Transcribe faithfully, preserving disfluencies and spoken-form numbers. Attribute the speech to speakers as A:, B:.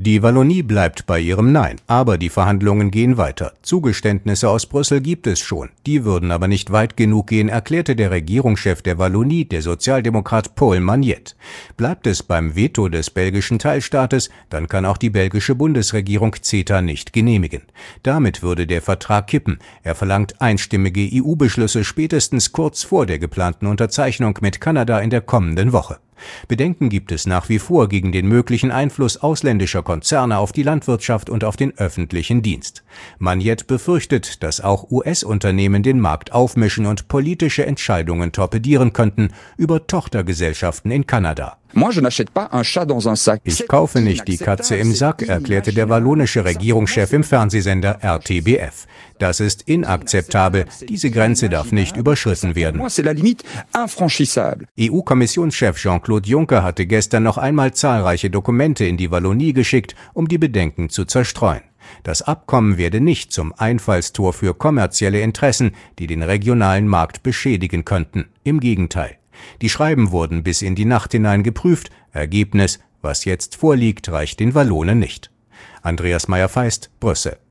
A: Die Wallonie bleibt bei ihrem Nein, aber die Verhandlungen gehen weiter. Zugeständnisse aus Brüssel gibt es schon, die würden aber nicht weit genug gehen, erklärte der Regierungschef der Wallonie, der Sozialdemokrat Paul Magnette. Bleibt es beim Veto des belgischen Teilstaates, dann kann auch die belgische Bundesregierung CETA nicht genehmigen. Damit würde der Vertrag kippen. Er verlangt einstimmige E U-Beschlüsse spätestens kurz vor der geplanten Unterzeichnung mit Kanada in der kommenden Woche. Bedenken gibt es nach wie vor gegen den möglichen Einfluss ausländischer Konzerne auf die Landwirtschaft und auf den öffentlichen Dienst. Magnette befürchtet, dass auch U S-Unternehmen den Markt aufmischen und politische Entscheidungen torpedieren könnten über Tochtergesellschaften in Kanada. Ich kaufe nicht die Katze im Sack, erklärte der wallonische Regierungschef im Fernsehsender R T B F. Das ist inakzeptabel. Diese Grenze darf nicht überschritten werden. E U-Kommissionschef Jean-Claude Juncker hatte gestern noch einmal zahlreiche Dokumente in die Wallonie geschickt, um die Bedenken zu zerstreuen. Das Abkommen werde nicht zum Einfallstor für kommerzielle Interessen, die den regionalen Markt beschädigen könnten. Im Gegenteil. Die Schreiben wurden bis in die Nacht hinein geprüft. Ergebnis: Was jetzt vorliegt, reicht den Wallonen nicht. Andreas Meyer-Feist, Brüssel.